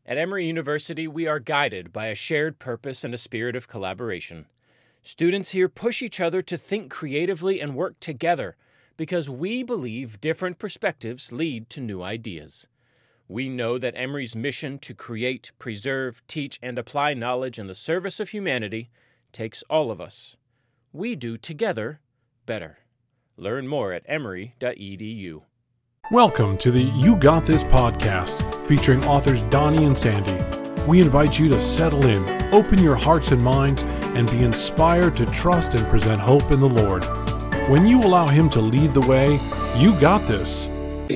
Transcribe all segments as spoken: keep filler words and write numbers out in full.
At Emory University, we are guided by a shared purpose and a spirit of collaboration. Students here push each other to think creatively and work together because we believe different perspectives lead to new ideas. We know that Emory's mission to create, preserve, teach, and apply knowledge in the service of humanity takes all of us. We do together better. Learn more at emory dot e d u. Welcome to the You Got This podcast, featuring authors Donnie and Sandy. We invite you to settle in, open your hearts and minds, and be inspired to trust and present hope in the Lord. When you allow Him to lead the way, you got this.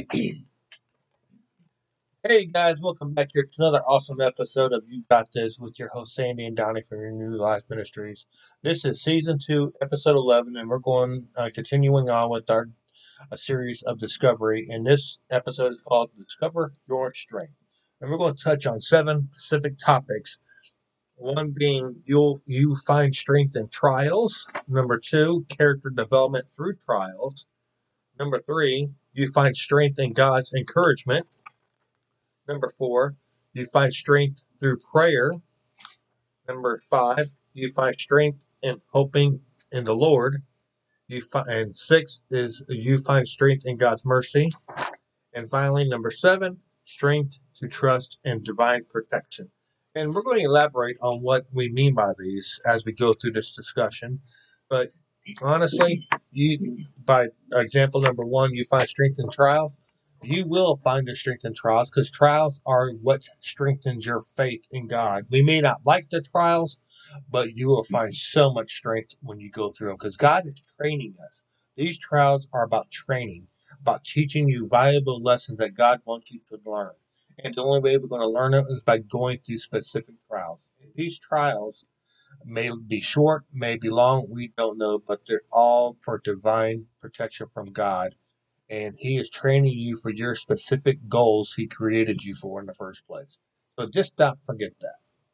Hey guys, welcome back here to another awesome episode of You Got This with your host Sandy and Donnie from Your New Life Ministries. This is season two, episode eleven, and we're going uh, continuing on with our a series of discovery. And this episode is called Discover Your Strength. And we're going to touch on seven specific topics. One being you'll you find strength in trials. Number two, character development through trials. Number three, you find strength in God's encouragement. Number four, you find strength through prayer. Number five, you find strength in hoping in the Lord. You find, and six is you find strength in God's mercy. And finally, number seven, strength to trust in divine protection. And we're going to elaborate on what we mean by these as we go through this discussion. But honestly, you by example number one, you find strength in trials. You will find your strength in trials because trials are what strengthens your faith in God. We may not like the trials, but you will find so much strength when you go through them because God is training us. These trials are about training, about teaching you valuable lessons that God wants you to learn. And the only way we're going to learn it is by going through specific trials. And these trials may be short, may be long, we don't know, but they're all for divine protection from God. And He is training you for your specific goals He created you for in the first place. So just don't forget that.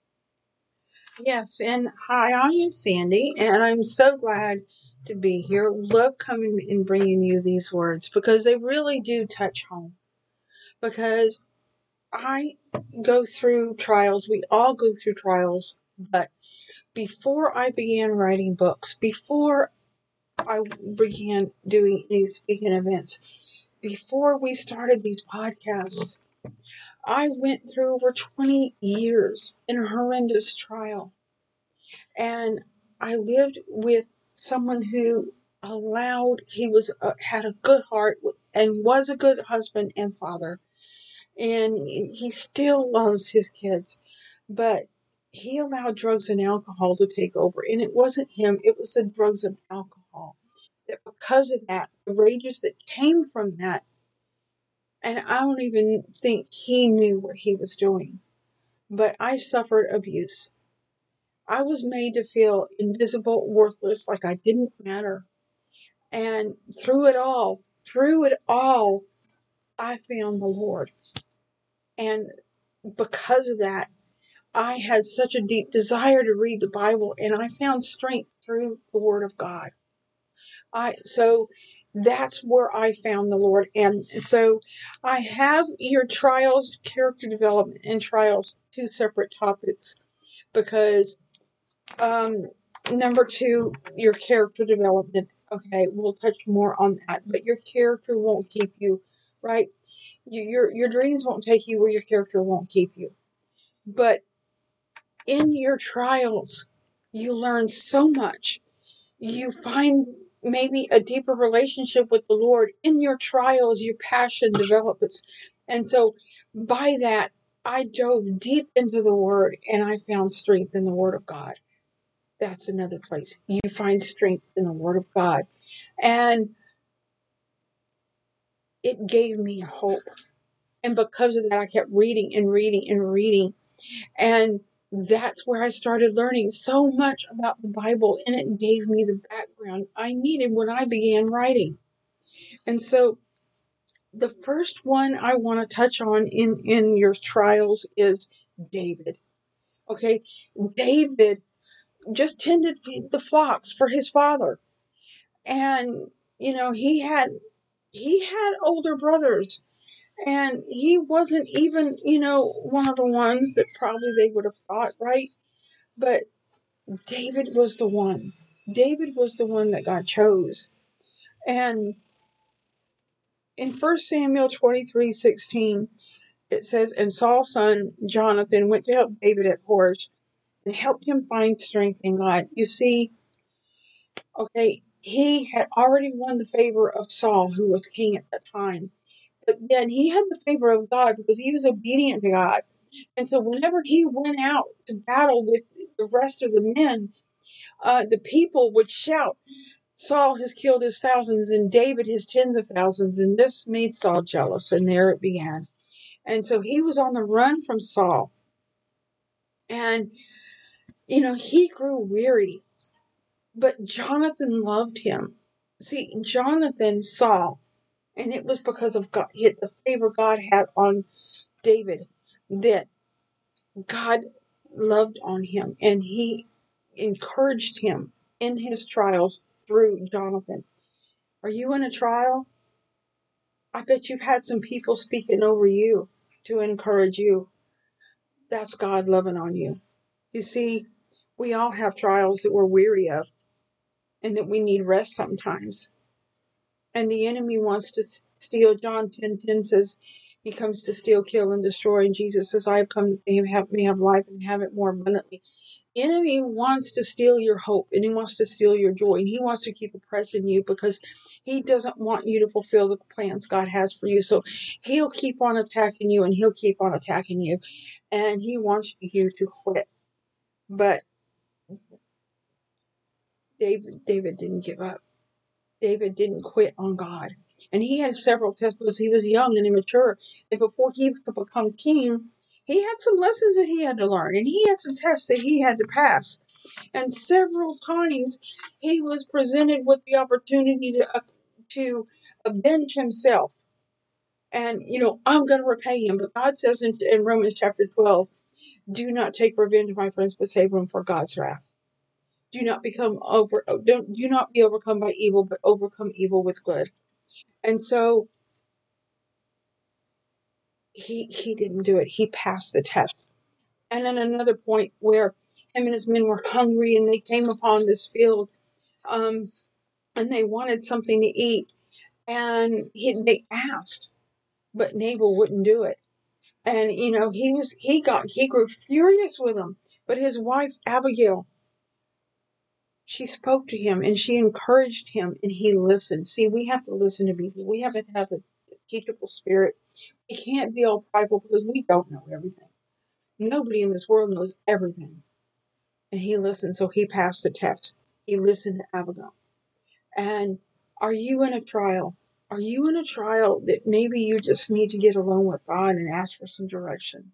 Yes, and hi, I am Sandy, and I'm so glad to be here. Love coming and bringing you these words because they really do touch home. Because I go through trials, we all go through trials, but before I began writing books, before I began doing these speaking events, before we started these podcasts, I went through over twenty years in a horrendous trial. And I lived with someone who allowed, he was uh, had a good heart and was a good husband and father. And he still loves his kids. But he allowed drugs and alcohol to take over. And it wasn't him, it was the drugs and alcohol. That because of that, the rages that came from that, and I don't even think he knew what he was doing. But I suffered abuse. I was made to feel invisible, worthless, like I didn't matter. And through it all, through it all, I found the Lord. And because of that, I had such a deep desire to read the Bible, and I found strength through the Word of God. I so that's where I found the Lord. And so I have your trials, character development, and trials, two separate topics, because um, number two, your character development. Okay, we'll touch more on that, but your character won't keep you, right? You, your your dreams won't take you where your character won't keep you. But in your trials, you learn so much. You find maybe a deeper relationship with the Lord. In your trials, your passion develops. And so by that, I dove deep into the Word and I found strength in the Word of God. That's another place. You find strength in the Word of God. And it gave me hope. And because of that, I kept reading and reading and reading. And that's where I started learning so much about the Bible. And it gave me the background I needed when I began writing. And so the first one I want to touch on in, in your trials is David. Okay, David just tended the flocks for his father. And, you know, he had he had older brothers, And he wasn't even, you know, one of the ones that probably they would have thought, right? But David was the one. David was the one that God chose. And in First Samuel twenty-three sixteen, it says, and Saul's son Jonathan went to help David at Horsh and helped him find strength in God. You see, okay, he had already won the favor of Saul, who was king at that time. But then he had the favor of God because he was obedient to God. And so whenever he went out to battle with the rest of the men, uh, the people would shout, Saul has killed his thousands and David his tens of thousands. And this made Saul jealous. And there it began. And so he was on the run from Saul. And, you know, he grew weary. But Jonathan loved him. See, Jonathan saw, and it was because of God, the favor God had on David, that God loved on him, and he encouraged him in his trials through Jonathan. Are you in a trial? I bet you've had some people speaking over you to encourage you. That's God loving on you. You see, we all have trials that we're weary of and that we need rest sometimes. And the enemy wants to steal. John ten ten says he comes to steal, kill, and destroy. And Jesus says, I have come that they have, may have life and have it more abundantly. The enemy wants to steal your hope, and he wants to steal your joy, and he wants to keep oppressing you because he doesn't want you to fulfill the plans God has for you. So he'll keep on attacking you, and he'll keep on attacking you, and he wants you to quit. But David, David didn't give up. David didn't quit on God. And he had several tests because he was young and immature. And before he could become king, he had some lessons that he had to learn. And he had some tests that he had to pass. And several times he was presented with the opportunity to, uh, to avenge himself. And, you know, I'm going to repay him. But God says in, in Romans chapter twelve, do not take revenge, my friends, but save room for God's wrath. Do not become over, don't, do not be overcome by evil, but overcome evil with good. And so he he didn't do it. He passed the test. And then another point where him and his men were hungry and they came upon this field, um, and they wanted something to eat. And he, they asked, but Nabal wouldn't do it. And, you know, he was, he got, he grew furious with him. But his wife, Abigail, she spoke to him and she encouraged him and he listened. See, we have to listen to people. We have to have a teachable spirit. We can't be all prideful because we don't know everything. Nobody in this world knows everything. And he listened, so he passed the test. He listened to Abigail. And are you in a trial? Are you in a trial that maybe you just need to get alone with God and ask for some direction?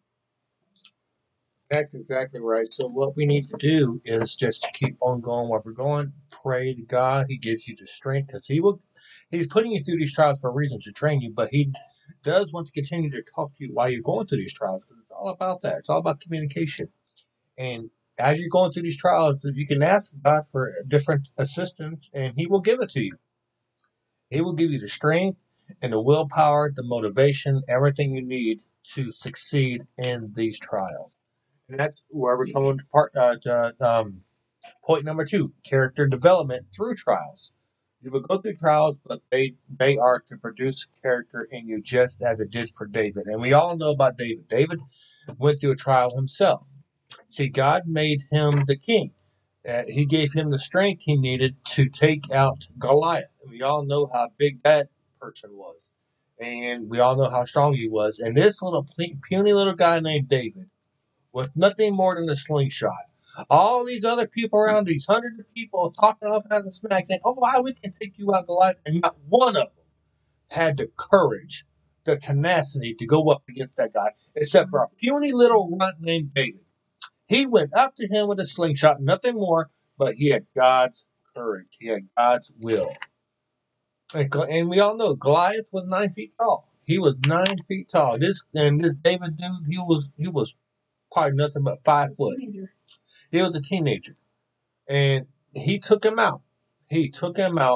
That's exactly right. So what we need to do is just keep on going where we're going. Pray to God. He gives you the strength because he will. He's putting you through these trials for a reason, to train you. But he does want to continue to talk to you while you're going through these trials. Because it's all about that. It's all about communication. And as you're going through these trials, you can ask God for different assistance, and he will give it to you. He will give you the strength and the willpower, the motivation, everything you need to succeed in these trials. And that's where we're coming to part uh, to, um, point number two: character development through trials. You will go through trials, but they they are to produce character in you, just as it did for David. And we all know about David. David went through a trial himself. See, God made him the king. Uh, he gave him the strength he needed to take out Goliath. And we all know how big that person was. And we all know how strong he was. And this little puny little guy named David, with nothing more than a slingshot. All these other people around, these hundreds of people talking all kinds of smack, saying, oh, wow, we can take you out, Goliath. And not one of them had the courage, the tenacity to go up against that guy, except for a puny little runt named David. He went up to him with a slingshot, nothing more, but he had God's courage. He had God's will. And, and we all know Goliath was nine feet tall. He was nine feet tall. This and this David dude, he was he was probably nothing but five foot. He was a teenager. And he took him out. He took him out.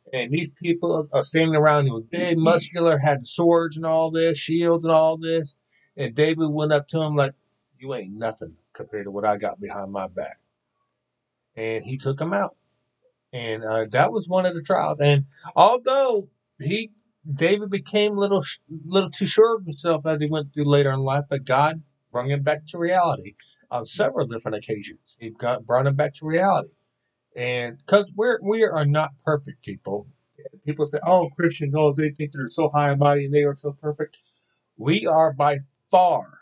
And these people are standing around him with big, muscular, had swords and all this, shields and all this. And David went up to him like, you ain't nothing compared to what I got behind my back. And he took him out. And uh, that was one of the trials. And although he, David became a little, little too sure of himself as he went through later in life, but God brought him back to reality on several different occasions. He got, brought him back to reality. And because we're, we are not perfect people. People say, oh, Christians, oh, they think they're so high and mighty and they are so perfect. We are by far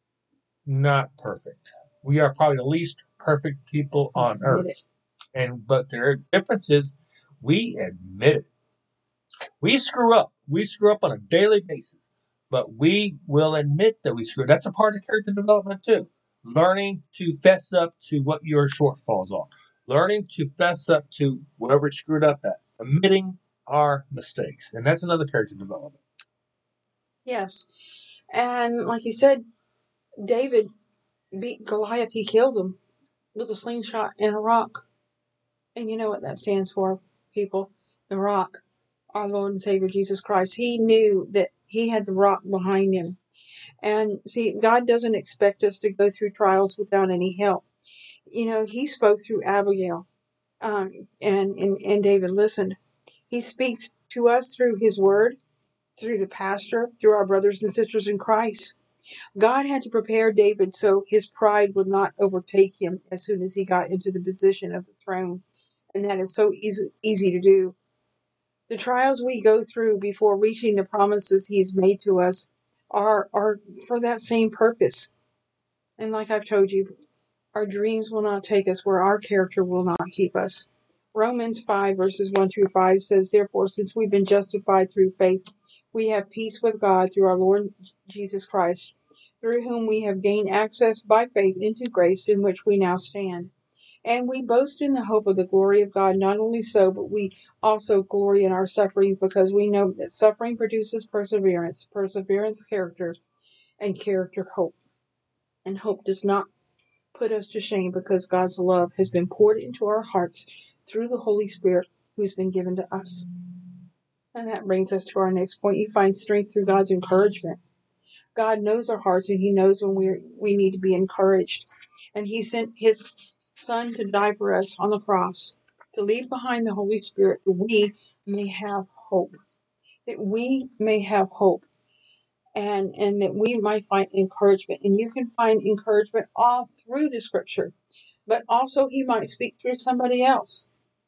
not perfect. We are probably the least perfect people on earth. And but there are differences. We admit it. We screw up. We screw up on a daily basis. But we will admit that we screw up. That's a part of character development too. Learning to fess up to what your shortfalls are. Learning to fess up to whatever it's screwed up at. Admitting our mistakes. And that's another character development. Yes. And like you said, David beat Goliath. He killed him with a slingshot and a rock. And you know what that stands for, people? The rock. Our Lord and Savior Jesus Christ. He knew that he had the rock behind him. And see, God doesn't expect us to go through trials without any help. You know, he spoke through Abigail. Um, and, and, and David listened. He speaks to us through his word, through the pastor, through our brothers and sisters in Christ. God had to prepare David so his pride would not overtake him as soon as he got into the position of the throne. And that is so easy, easy to do. The trials we go through before reaching the promises he's made to us are, are for that same purpose. And like I've told you, our dreams will not take us where our character will not keep us. Romans five verses one through five says, therefore, since we've been justified through faith, we have peace with God through our Lord Jesus Christ, through whom we have gained access by faith into grace in which we now stand. And we boast in the hope of the glory of God. Not only so, but we also glory in our sufferings, because we know that suffering produces perseverance, perseverance character, and character hope. And hope does not put us to shame, because God's love has been poured into our hearts through the Holy Spirit who's been given to us. And that brings us to our next point. You find strength through God's encouragement. God knows our hearts, and he knows when we we need to be encouraged. And he sent his Son to die for us on the cross, to leave behind the Holy Spirit, that we may have hope. That we may have hope. And, and that we might find encouragement. And you can find encouragement all through the scripture. But also he might speak through somebody else.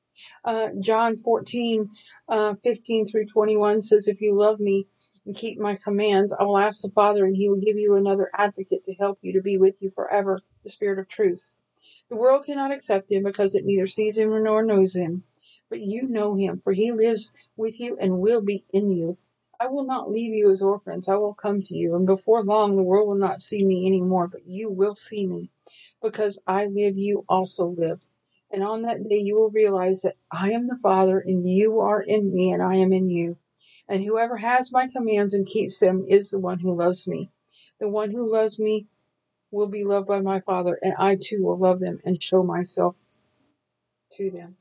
Uh, John fourteen, uh, fifteen through twenty-one says, if you love me and keep my commands, I will ask the Father, and he will give you another advocate to help you, to be with you forever, the Spirit of truth. The world cannot accept him because it neither sees him nor knows him. But you know him, for he lives with you and will be in you. I will not leave you as orphans. I will come to you. And before long, the world will not see me anymore, but you will see me. Because I live, you also live. And on that day, you will realize that I am the Father, and you are in me, and I am in you. And whoever has my commands and keeps them is the one who loves me. The one who loves me will be loved by my Father, and I too will love them and show myself to them.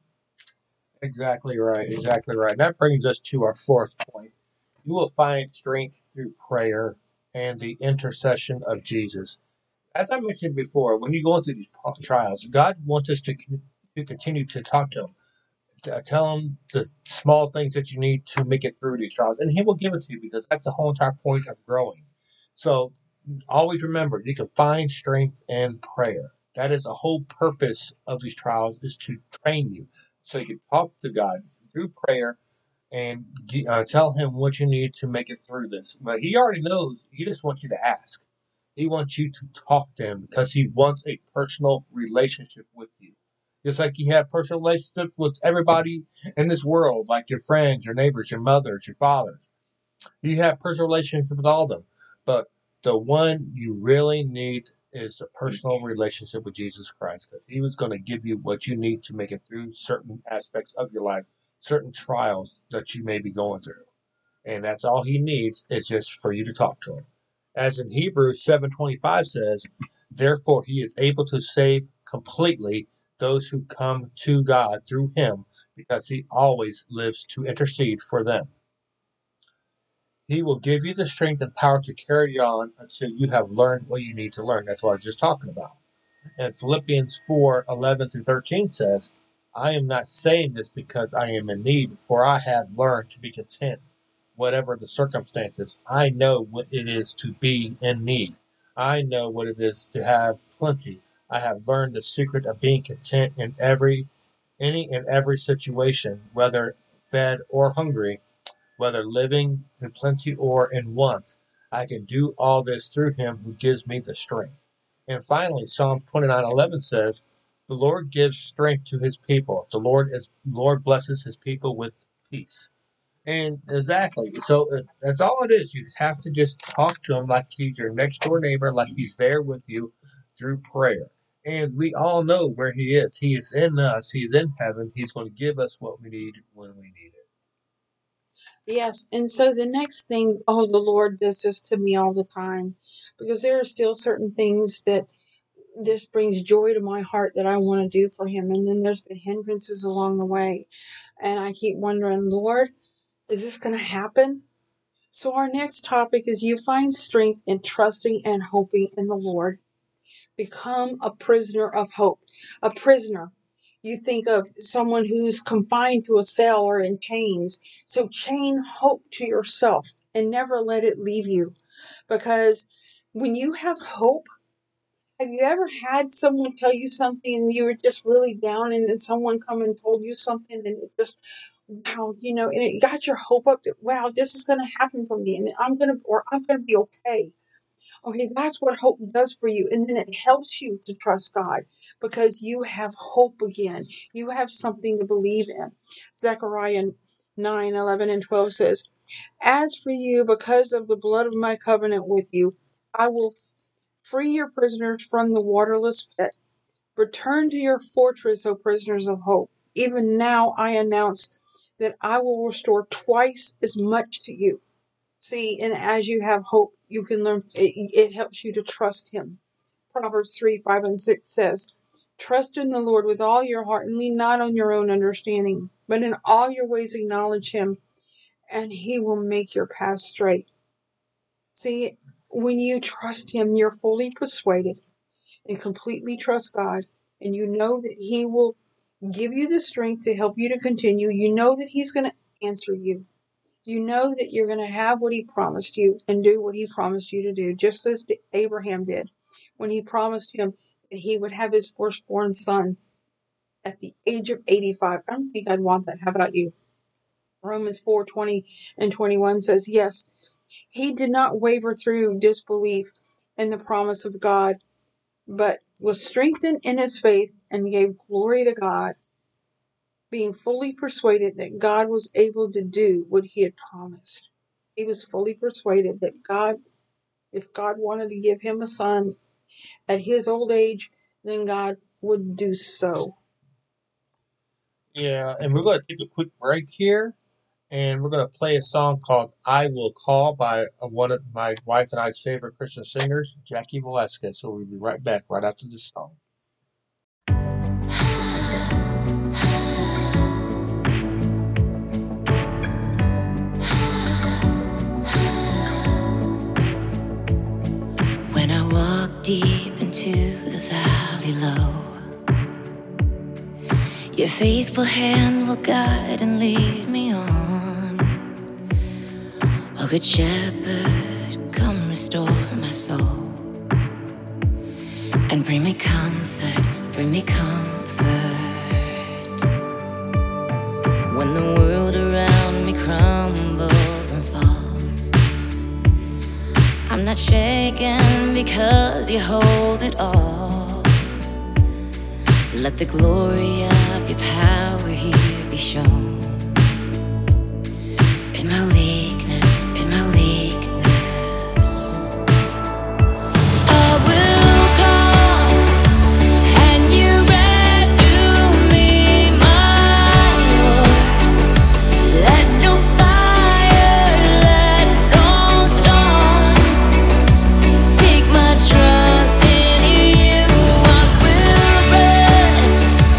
Exactly right. Exactly right. That brings us to our fourth point. You will find strength through prayer and the intercession of Jesus. As I mentioned before, when you go through these trials, God wants us to, to continue to talk to him. To tell him the small things that you need to make it through these trials. And he will give it to you, because that's the whole entire point of growing. So always remember, you can find strength in prayer. That is the whole purpose of these trials, is to train you. So you can talk to God through prayer and uh, tell him what you need to make it through this. But he already knows. He just wants you to ask. He wants you to talk to him, because he wants a personal relationship with you. Just like you have personal relationships with everybody in this world, like your friends, your neighbors, your mothers, your fathers. You have personal relationships with all of them. But the one you really need is the personal relationship with Jesus Christ, because he was going to give you what you need to make it through certain aspects of your life, certain trials that you may be going through. And that's all he needs, is just for you to talk to him. As in Hebrews seven twenty-five says, therefore he is able to save completely those who come to God through him, because he always lives to intercede for them. He will give you the strength and power to carry on until you have learned what you need to learn. That's what I was just talking about. And Philippians four eleven through thirteen says, I am not saying this because I am in need, for I have learned to be content, whatever the circumstances. I know what it is to be in need. I know what it is to have plenty. I have learned the secret of being content in every, any and every situation, whether fed or hungry, whether living in plenty or in want. I can do all this through him who gives me the strength. And finally, Psalms twenty-nine eleven says, the Lord gives strength to his people. The Lord is Lord blesses his people with peace. And exactly, so uh, that's all it is. You have to just talk to him like he's your next door neighbor, like he's there with you through prayer. And we all know where he is. He is in us. He's in heaven. He's going to give us what we need when we need it. Yes, and so the next thing, oh, the Lord does this to me all the time, because there are still certain things that this brings joy to my heart that I want to do for him, and then there's been hindrances along the way, and I keep wondering, Lord, is this going to happen? So our next topic is you find strength in trusting and hoping in the Lord. Become a prisoner of hope. A prisoner. You think of someone who's confined to a cell or in chains. So chain hope to yourself and never let it leave you. Because when you have hope, have you ever had someone tell you something and you were just really down, and then someone come and told you something and it just, wow, you know, and it got your hope up that, wow, this is going to happen for me and I'm going to, or I'm going to be okay. Okay, that's what hope does for you. And then it helps you to trust God because you have hope again. You have something to believe in. Zechariah nine, eleven, and twelve says, as for you, because of the blood of my covenant with you, I will free your prisoners from the waterless pit. Return to your fortress, O prisoners of hope. Even now I announce that I will restore twice as much to you. See, and as you have hope, you can learn, it, it helps you to trust him. Proverbs three, five, and six says, trust in the Lord with all your heart and lean not on your own understanding, but in all your ways acknowledge him, and he will make your path straight. See, when you trust him, you're fully persuaded and completely trust God, and you know that he will give you the strength to help you to continue. You know that he's going to answer you. You know that you're going to have what he promised you and do what he promised you to do, just as Abraham did when he promised him that he would have his firstborn son at the age of eighty-five. I don't think I'd want that. How about you? Romans four, twenty and twenty-one says, yes, he did not waver through disbelief in the promise of God, but was strengthened in his faith and gave glory to God, being fully persuaded that God was able to do what he had promised. He was fully persuaded that God, if God wanted to give him a son at his old age, then God would do so. Yeah, and we're going to take a quick break here, and we're going to play a song called I Will Call by one of my wife and I's favorite Christian singers, Jackie Velasquez. So we'll be right back right after this song. When I walk deep into the valley low, your faithful hand will guide and lead me on. Oh, good shepherd, come restore my soul and bring me comfort, bring me comfort. When the world around me crumbles and falls, I'm not shaken because you hold it all. Let the glory of your power here be shown. In my weakness, in my weakness, I will call and you rescue me, my Lord. Let no fire, let no storm take my trust in you. I will rest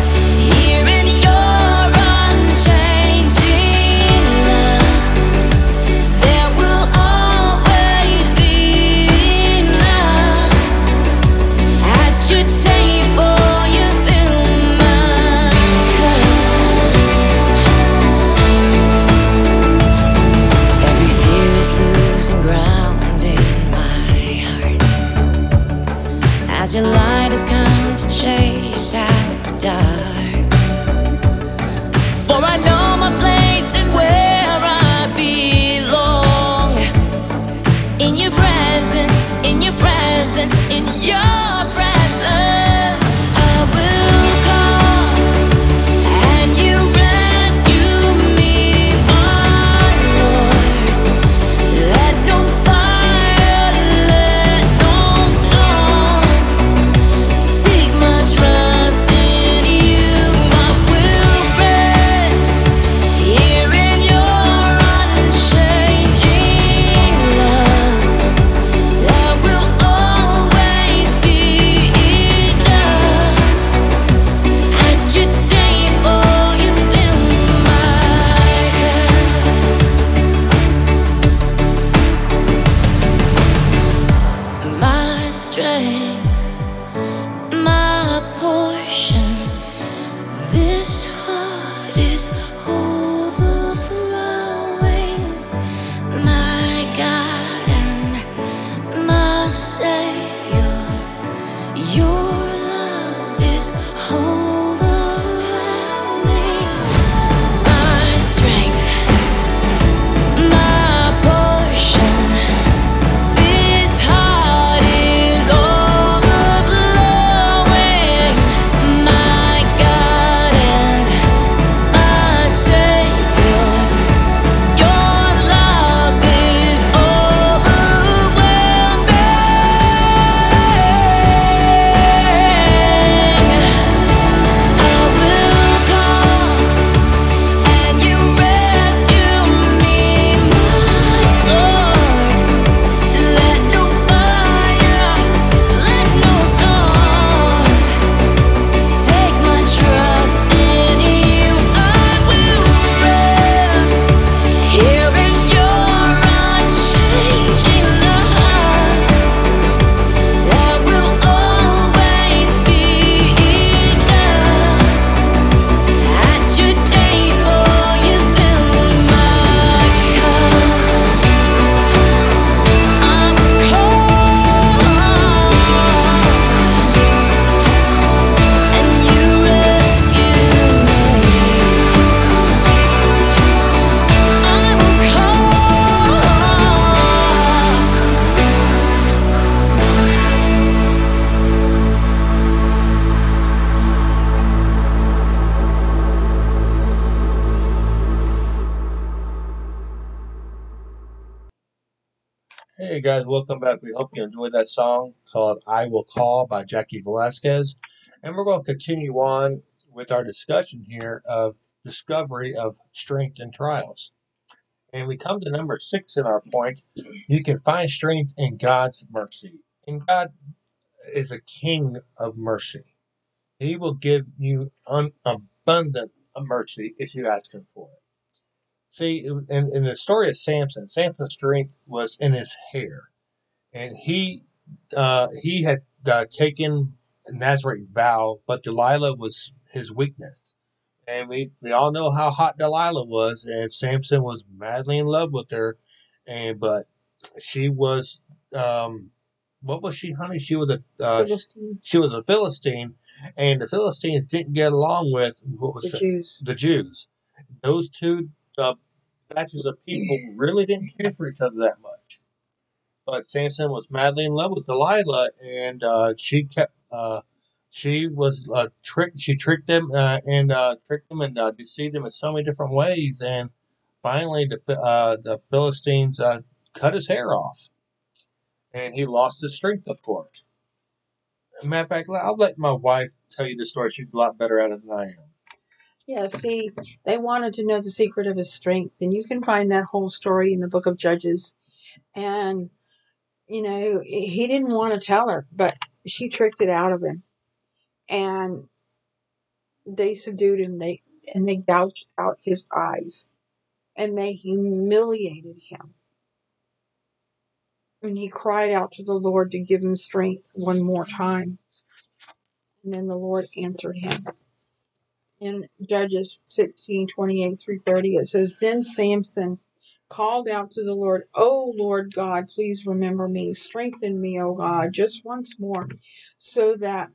as your light has come to chase out the dark. For I know my place and where I belong. In your presence, in your presence, in your presence, I will call and you rescue me, my Lord. Let no fire, let no storm take my trust in you. I will rest here in your unchanging love. That will always be enough. At your table, you fill my cup. My strength, my portion. This heart is overflowing. My God and my Savior, your love is overwhelming. My strength, my portion. This heart is overflowing. My God and my Savior, your love is overwhelming. I will call and you rescue me, my Lord. Let no fire, let no storm take my trust in you. I will rest here in your unchanging love. That will always be enough. At your table, you fill my cup. I'm cold, and you rescue me. I'm Hey guys, welcome back. We hope you enjoyed that song called I Will Call by Jackie Velasquez. And we're going to continue on with our discussion here of discovery of strength in trials. And we come to number six in our point. You can find strength in God's mercy. And God is a king of mercy. He will give you un- abundant mercy if you ask him for it. See, in, in the story of Samson, Samson's strength was in his hair. And he uh, he had uh, taken a Nazarite vow, but Delilah was his weakness. And we, we all know how hot Delilah was, and Samson was madly in love with her. And but she was um, what was she, honey? She was a uh, Philistine, she was a Philistine, and the Philistines didn't get along with what was the it? Jews. the Jews. Those two uh, batches of people really didn't care for each other that much. But Samson was madly in love with Delilah, and uh, she kept. Uh, she was uh, tricked. She tricked them uh, and uh, tricked them and uh, deceived them in so many different ways. And finally, the Phi- uh, the Philistines uh, cut his hair off, and he lost his strength, of course. As a matter of fact, I'll let my wife tell you the story. She's a lot better at it than I am. Yeah, see, they wanted to know the secret of his strength, and you can find that whole story in the book of Judges. And, you know, he didn't want to tell her, but she tricked it out of him. And they subdued him, they and they gouged out his eyes, and they humiliated him. And he cried out to the Lord to give him strength one more time. And then the Lord answered him. In Judges sixteen twenty-eight through thirty, it says, Then Samson called out to the Lord, "O Lord God, please remember me. Strengthen me, O God, just once more, so that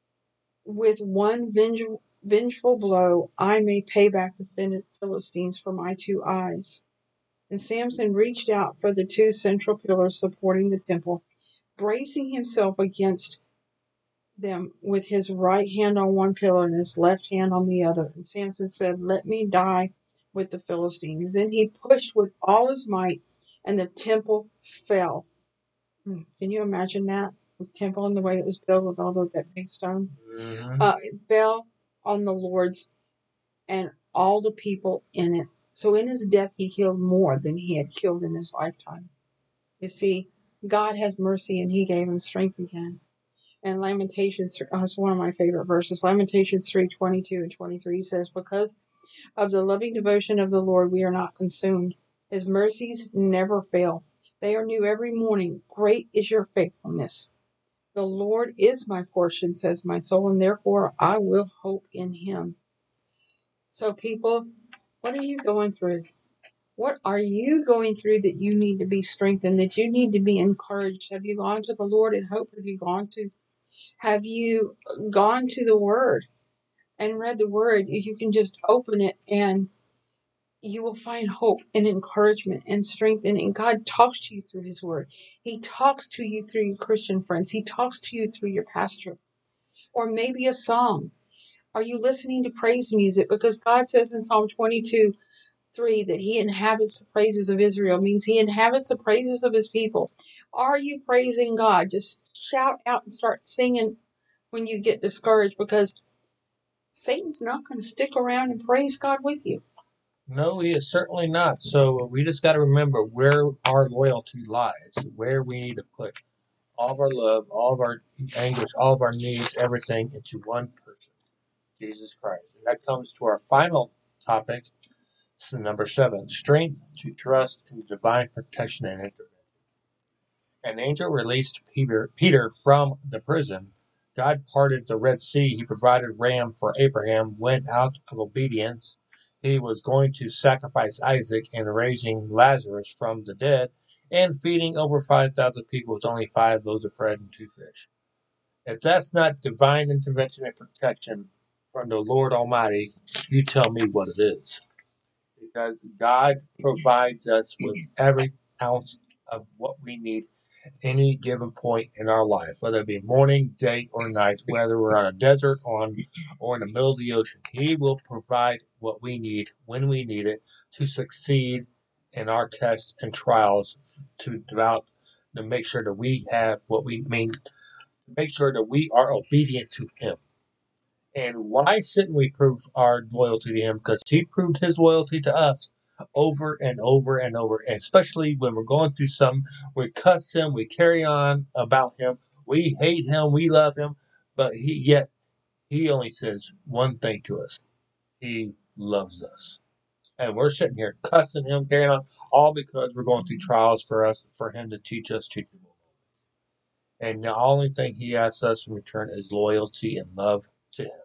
with one venge- vengeful blow I may pay back the Philistines for my two eyes." And Samson reached out for the two central pillars supporting the temple, bracing himself against them with his right hand on one pillar and his left hand on the other. And Samson said, "Let me die with the Philistines." Then he pushed with all his might, and the temple fell. Hmm. Can you imagine that? The temple and the way it was built with all of that big stone? Mm-hmm. Uh, it fell on the Lord's and all the people in it. So in his death, he killed more than he had killed in his lifetime. You see, God has mercy, and he gave him strength again. And Lamentations, oh, it's one of my favorite verses. Lamentations three twenty-two and twenty-three says, "Because of the loving devotion of the Lord, we are not consumed. His mercies never fail. They are new every morning. Great is your faithfulness. The Lord is my portion," says my soul, "and therefore I will hope in him." So people, what are you going through? What are you going through that you need to be strengthened, that you need to be encouraged? Have you gone to the Lord in hope? Have you gone to Have you gone to the Word and read the Word? You can just open it and you will find hope and encouragement and strength. And God talks to you through his Word. He talks to you through your Christian friends. He talks to you through your pastor. Or maybe a song. Are you listening to praise music? Because God says in Psalm twenty-two, three, that he inhabits the praises of Israel, means he inhabits the praises of his people. Are you praising God? Just shout out and start singing when you get discouraged, because Satan's not going to stick around and praise God with you. No, he is certainly not. So we just got to remember where our loyalty lies, where we need to put all of our love, all of our anguish, all of our needs, everything into one person, Jesus Christ. And that comes to our final topic, so number seven, strength to trust in divine protection and intervention. An angel released Peter, Peter from the prison. God parted the Red Sea. He provided ram for Abraham, went out of obedience. He was going to sacrifice Isaac and raising Lazarus from the dead and feeding over five thousand people with only five loaves of bread and two fish. If that's not divine intervention and protection from the Lord Almighty, you tell me what it is. Because God provides us with every ounce of what we need at any given point in our life, whether it be morning, day, or night, whether we're on a desert on or in the middle of the ocean. He will provide what we need when we need it to succeed in our tests and trials, to develop, to make sure that we have what we mean, to make sure that we are obedient to him. And why shouldn't we prove our loyalty to him? Because he proved his loyalty to us over and over and over. And especially when we're going through something, we cuss him, we carry on about him, we hate him, we love him, but he yet he only says one thing to us: he loves us. And we're sitting here cussing him, carrying on, all because we're going through trials for us, for him to teach us teachable. And the only thing he asks us in return is loyalty and love to him.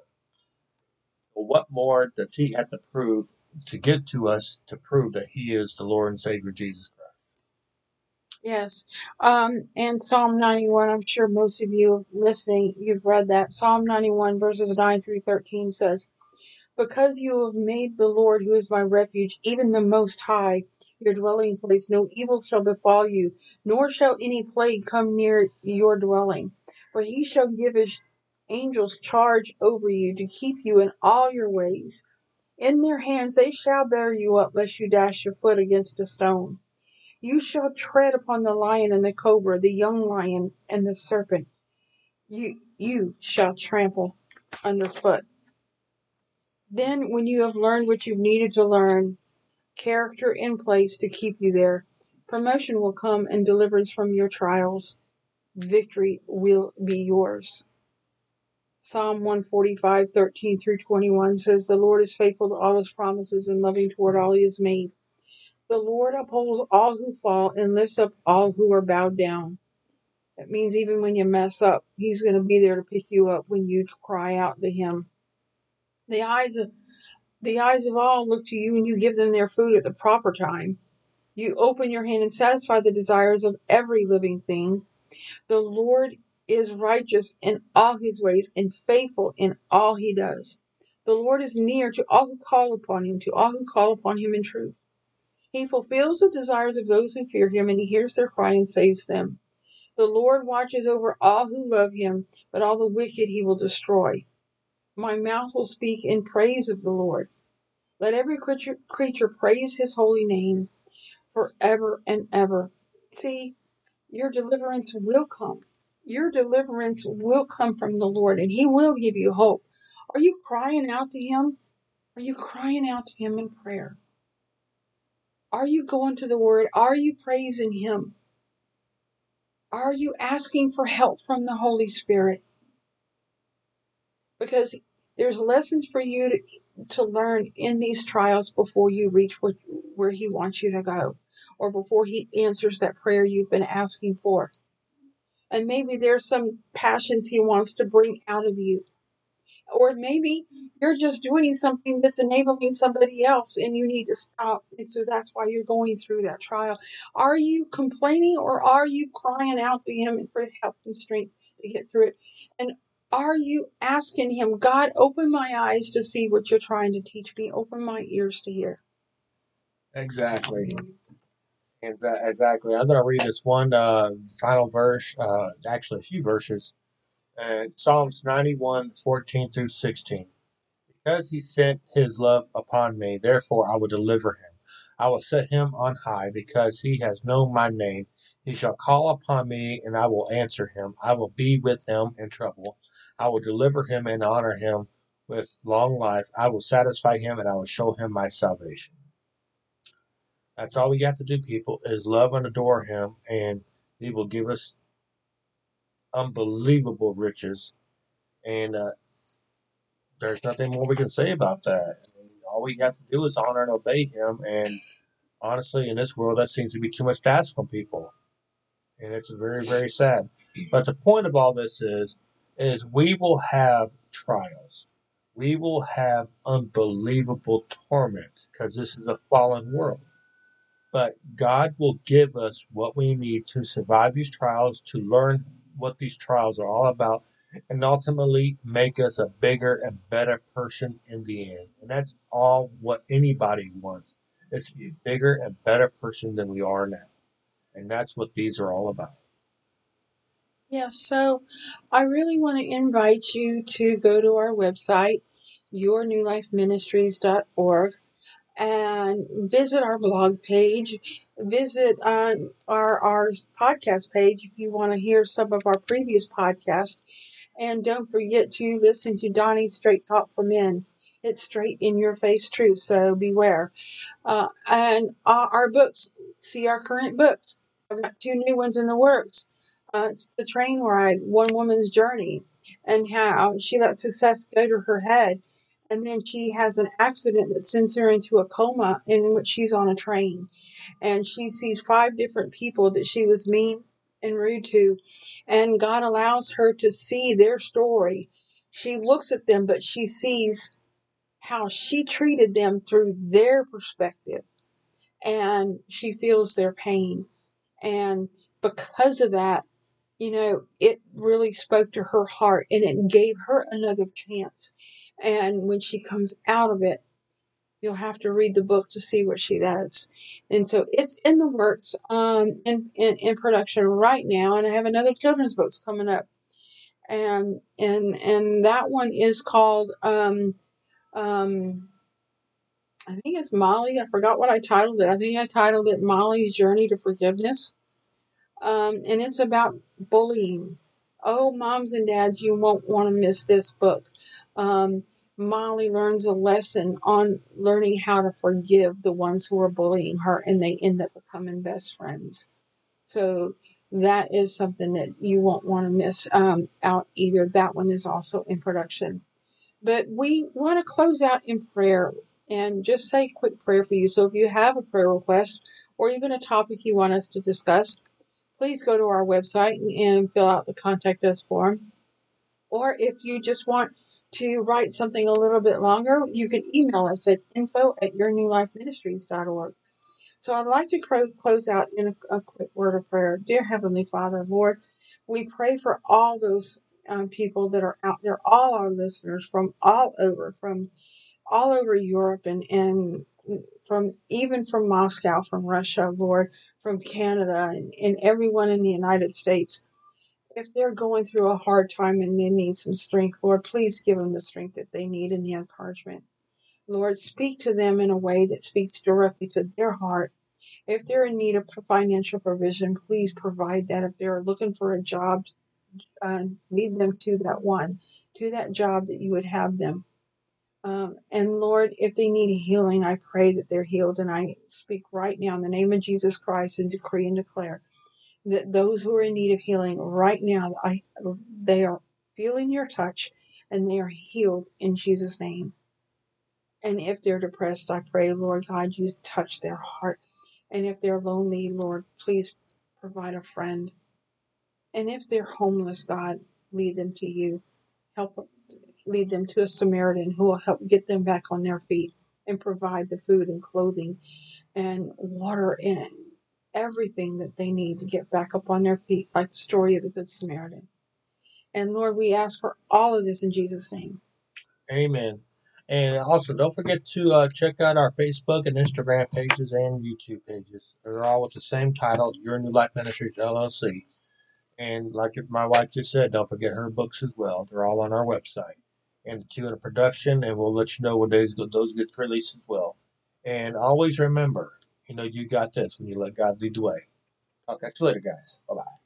What more does he have to prove to give to us to prove that he is the Lord and Savior Jesus Christ? Yes. Um, and Psalm ninety-one, I'm sure most of you listening, you've read that. Psalm ninety-one, verses nine through thirteen says, "Because you have made the Lord, who is my refuge, even the Most High, your dwelling place, no evil shall befall you, nor shall any plague come near your dwelling. For he shall give his angels charge over you to keep you in all your ways. In their hands they shall bear you up, lest you dash your foot against a stone. You shall tread upon the lion and the cobra, the young lion and the serpent. You, you shall trample underfoot." Then, when you have learned what you've needed to learn, character in place to keep you there, promotion will come and deliverance from your trials. Victory will be yours. Psalm one forty-five, thirteen through twenty-one says, "The Lord is faithful to all his promises and loving toward all he has made. The Lord upholds all who fall and lifts up all who are bowed down." That means even when you mess up, he's going to be there to pick you up when you cry out to him. The eyes of The eyes of all look to you, and you give them their food at the proper time. You open your hand and satisfy the desires of every living thing. The Lord is righteous in all his ways and faithful in all he does. The Lord is near to all who call upon him, to all who call upon him in truth. He fulfills the desires of those who fear him, and he hears their cry and saves them. The Lord watches over all who love him, but all the wicked he will destroy. My mouth will speak in praise of the Lord. Let every creature, creature praise his holy name forever and ever. See, your deliverance will come. Your deliverance will come from the Lord, and he will give you hope. Are you crying out to him? Are you crying out to him in prayer? Are you going to the word? Are you praising him? Are you asking for help from the Holy Spirit? Because there's lessons for you to, to learn in these trials before you reach what, where he wants you to go, or before he answers that prayer you've been asking for. And maybe there's some passions he wants to bring out of you. Or maybe you're just doing something that's enabling somebody else and you need to stop. And so that's why you're going through that trial. Are you complaining, or are you crying out to him for help and strength to get through it? And are you asking him, God, open my eyes to see what you're trying to teach me. Open my ears to hear. Exactly. Exactly. I'm going to read this one uh, final verse, uh, actually a few verses. Uh, Psalms ninety-one, fourteen through sixteen. Because he sent his love upon me, therefore I will deliver him. I will set him on high, because he has known my name. He shall call upon me, and I will answer him. I will be with him in trouble. I will deliver him and honor him with long life. I will satisfy him, and I will show him my salvation. That's all we got to do, people, is love and adore him, and he will give us unbelievable riches. And uh, there's nothing more we can say about that. I mean, all we have to do is honor and obey him. And honestly, in this world, that seems to be too much to ask from people. And it's very, very sad. But the point of all this is, is we will have trials. We will have unbelievable torment, because this is a fallen world. But God will give us what we need to survive these trials, to learn what these trials are all about, and ultimately make us a bigger and better person in the end. And that's all what anybody wants, is to be a bigger and better person than we are now. And that's what these are all about. Yeah, so I really want to invite you to go to our website, your new life ministries dot org, and visit our blog page, visit uh, our, our podcast page if you want to hear some of our previous podcasts. And don't forget to listen to Donnie's Straight Talk for Men. It's straight in your face truth, so beware. Uh, and uh, our books, see our current books. I've got two new ones in the works. Uh, it's The Train Ride, One Woman's Journey, and how she let success go to her head. And then she has an accident that sends her into a coma in which she's on a train. And she sees five different people that she was mean and rude to. And God allows her to see their story. She looks at them, but she sees how she treated them through their perspective. And she feels their pain. And because of that, you know, it really spoke to her heart, and it gave her another chance. And when she comes out of it, you'll have to read the book to see what she does. And so it's in the works, um, in, in, in production right now. And I have another children's book coming up. And, and, and that one is called, um, um, I think it's Molly. I forgot what I titled it. I think I titled it Molly's Journey to Forgiveness. Um, and it's about bullying. Oh, moms and dads, you won't want to miss this book. Um, Molly learns a lesson on learning how to forgive the ones who are bullying her, and they end up becoming best friends. So that is something that you won't want to miss um, out either. That one is also in production. But we want to close out in prayer and just say a quick prayer for you. So if you have a prayer request or even a topic you want us to discuss, please go to our website and fill out the contact us form. Or if you just want to write something a little bit longer, you can email us at info at your new life ministries dot org. So I'd like to close out in a, a quick word of prayer. Dear Heavenly Father, Lord, we pray for all those um, people that are out there, all our listeners from all over, from all over Europe and, and from even from Moscow, from Russia, Lord, from Canada, and, and everyone in the United States. If they're going through a hard time and they need some strength, Lord, please give them the strength that they need and the encouragement. Lord, speak to them in a way that speaks directly to their heart. If they're in need of financial provision, please provide that. If they're looking for a job, uh, lead them to that one, to that job that you would have them. Um, and Lord, if they need healing, I pray that they're healed. And I speak right now in the name of Jesus Christ and decree and declare that those who are in need of healing right now, I, they are feeling your touch and they are healed in Jesus' name. And if they're depressed, I pray, Lord God, you touch their heart. And if they're lonely, Lord, please provide a friend. And if they're homeless, God, lead them to you. Help lead them to a Samaritan who will help get them back on their feet and provide the food and clothing and water and everything that they need to get back up on their feet, like the story of the Good Samaritan. And Lord, we ask for all of this in Jesus' name. Amen. And also, don't forget to uh, check out our Facebook and Instagram pages and YouTube pages. They're all with the same title, Your New Life Ministries, L L C. And like my wife just said, don't forget her books as well. They're all on our website. And two in a production, and we'll let you know what days those get released as well. And always remember, you know, you got this when you let God lead the way. Talk to you later, guys. Bye-bye.